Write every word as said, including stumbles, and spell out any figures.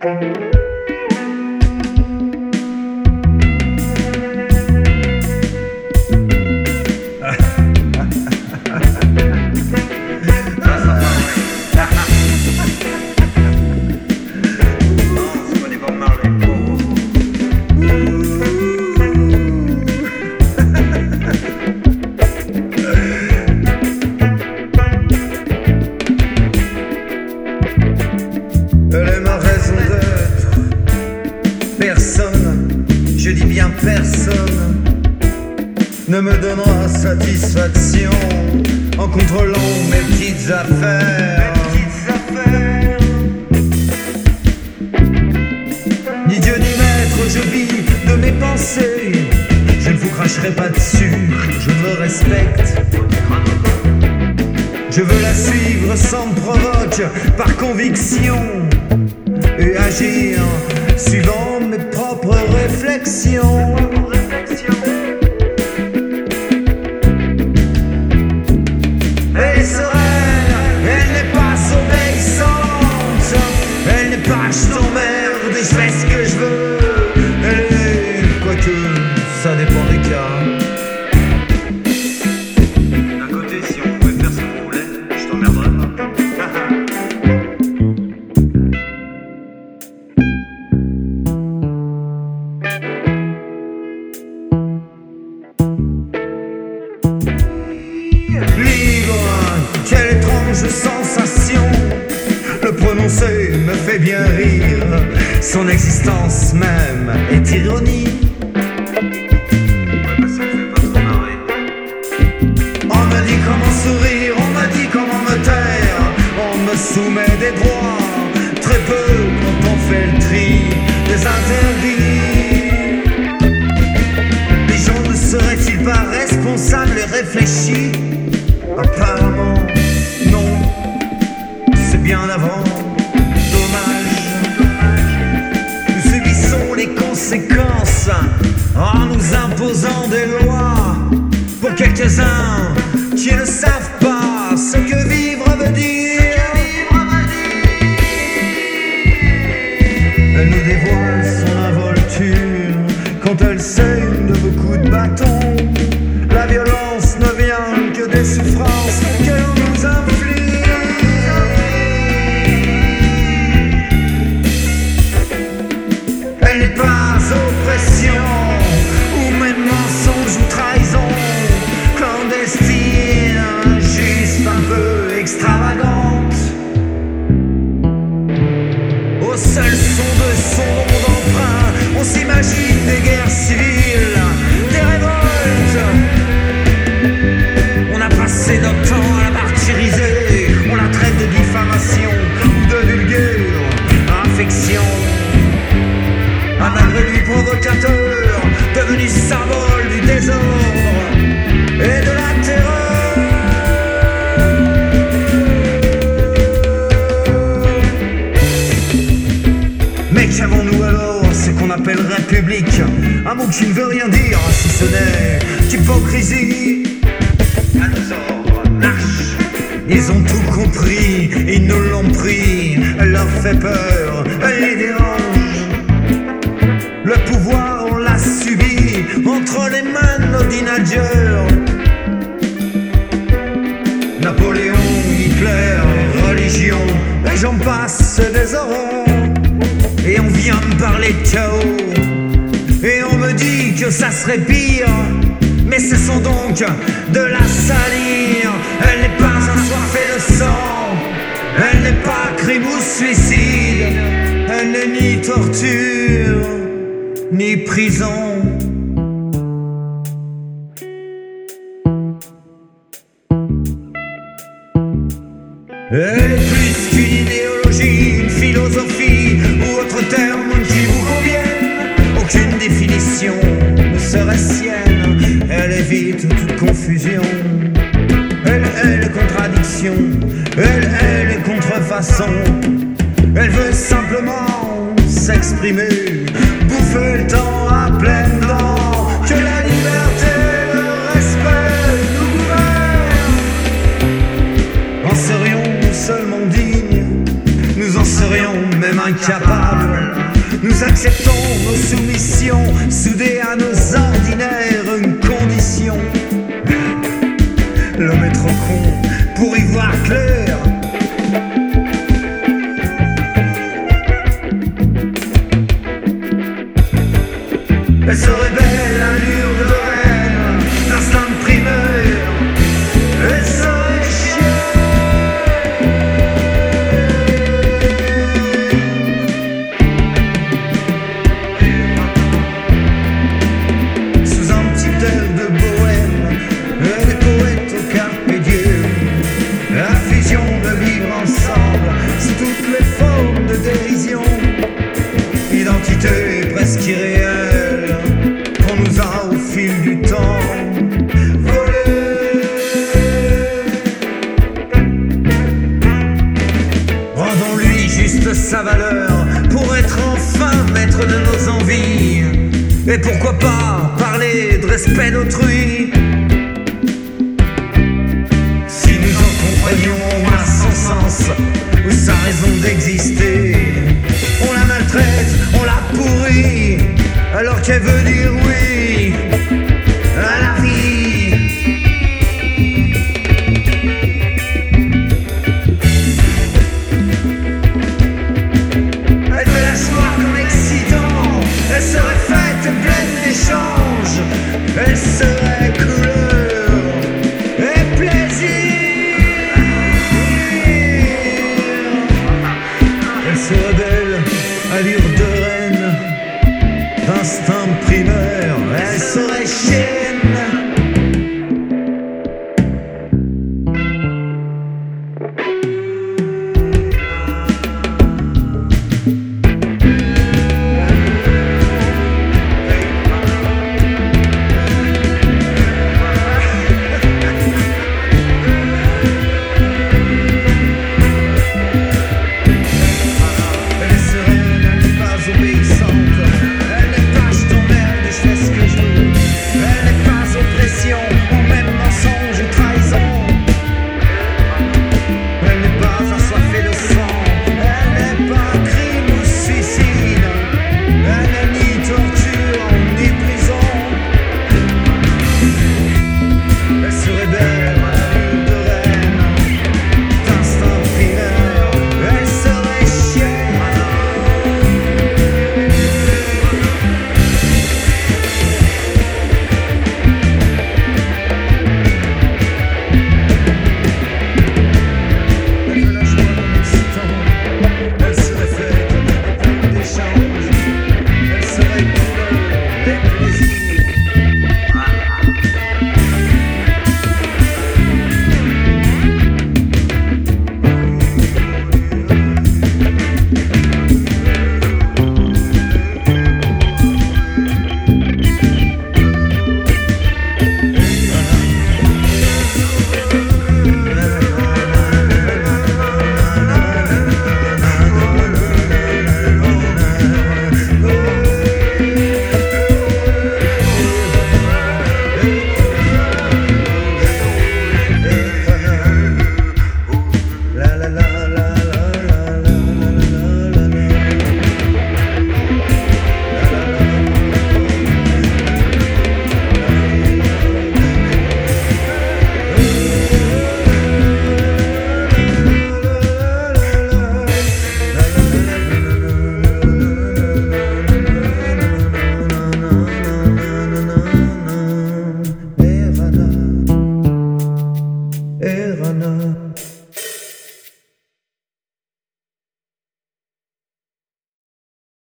Elle est ma raison d'être. Personne, je dis bien personne, ne me donnera satisfaction en contrôlant mes petites affaires. Mes petites affaires. Ni Dieu ni maître, je vis de mes pensées. Je ne vous cracherai pas dessus, je me respecte. Je veux la suivre sans me provoque, par conviction, et agir suivant mes propres réflexions. Elle est sereine, elle n'est pas obéissante, elle n'est pas je t'emmerde et je fais ce que je veux. Elle est, quoique, ça dépend des cas. Libre, quelle étrange sensation. Le prononcer me fait bien rire. Son existence même est ironie. Ouais bah ça me fait pas trop marrer. On me dit comment sourire, on m'a dit comment me taire. On me soumet des droits, très peu quand on fait le tri des interdits. Les gens ne seraient-ils pas responsables et réfléchis? Apparemment, non, c'est bien avant. Dommage, nous subissons les conséquences en nous imposant des lois. Pour quelques-uns qui ne savent pas ce que vivre veut dire, elle nous dévoile son involture quand elle saigne de beaucoup de bâtons. La violence ne vient que des souffrances que l'on nous inflige. Elle n'est pas oppression, ou même mensonge ou trahison, clandestine, juste un peu extravagante. Au seul son de son nom d'emprunt, on s'imagine des guerres civiles, des révoltes. On a passé notre temps à la martyriser, on la traite de diffamation ou de vulgaire infection. Un malgré lui provocateur, devenu symbole du désordre et de la terreur. Mais qu'avons-nous alors, ce qu'on appelle république? Un mot qui ne veut rien dire, si ce n'est qu'hypocrisie. À nos ordres, marche. Ils ont tout compris, ils nous l'ont pris. Elle leur fait peur, elle les dérange. Le pouvoir, on l'a subi entre les mains de nos dynageurs. Napoléon, Hitler, religion, et j'en passe des horreurs. Et on vient me parler de chaos, et on me dit que ça serait pire. Mais ce sont donc de la salir. Elle n'est pas assoiffée de sang, elle n'est pas crime ou suicide, elle n'est ni torture, ni prison. Elle est plus qu'une idéologie, une philosophie ou autre terme qui vous convienne. Aucune définition ne serait sienne. Elle évite toute confusion. Elle est les contradictions, elle est les contrefaçons. Elle veut simplement s'exprimer, bouffer le temps à pleines dents. Que la liberté, le respect nous gouvernent. En serions-nous seulement dignes, nous en serions même incapables. Nous acceptons nos soumissions, soudées à nos ordinaires, une condition. L'homme est trop con pour y voir clair. Elle se révèle à l'allure de reine, l'instinct de primeur, elle se sous un petit air de bohème, elle est poète au carpe diem. La fusion de vivre ensemble sous toutes les formes de dérision. Identité presque irréelle qu'on nous a au fil du temps volé. Rendons-lui juste sa valeur pour être enfin maître de nos envies. Et pourquoi pas parler de respect d'autrui? Si nous en comprenions à son sens ou sa raison d'exister, on la maltraite, on la pourrit, alors qu'elle veut